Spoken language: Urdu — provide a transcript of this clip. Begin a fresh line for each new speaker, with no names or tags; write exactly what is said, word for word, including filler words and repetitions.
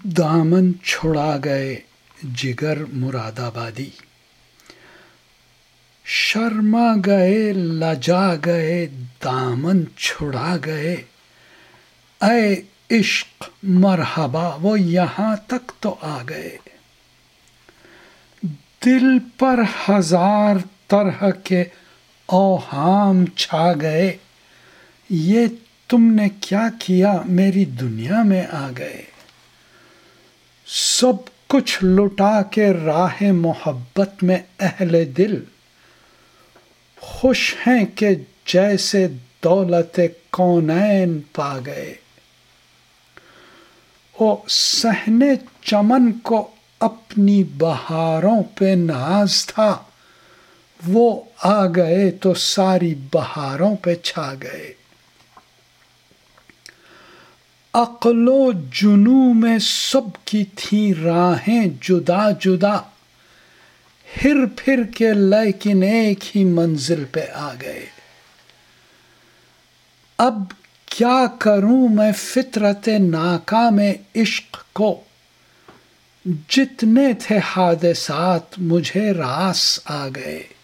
دامن چھڑا گئے جگر مراد آبادی، شرما گئے لجا گئے دامن چھڑا گئے، اے عشق مرحبا وہ یہاں تک تو آ گئے، دل پر ہزار طرح کے اوہام چھا گئے، یہ تم نے کیا کیا میری دنیا میں آ گئے، سب کچھ لٹا کے راہ محبت میں اہل دل خوش ہیں کہ جیسے دولت کونین پا گئے، او صحن چمن کو اپنی بہاروں پہ ناز تھا، وہ آ گئے تو ساری بہاروں پہ چھا گئے، عقل و جنوں میں سب کی تھیں راہیں جدا جدا، ہر پھر کے لیکن ایک ہی منزل پہ آ گئے، اب کیا کروں میں فطرت ناکام عشق کو، جتنے تھے حادثات مجھے راس آ گئے۔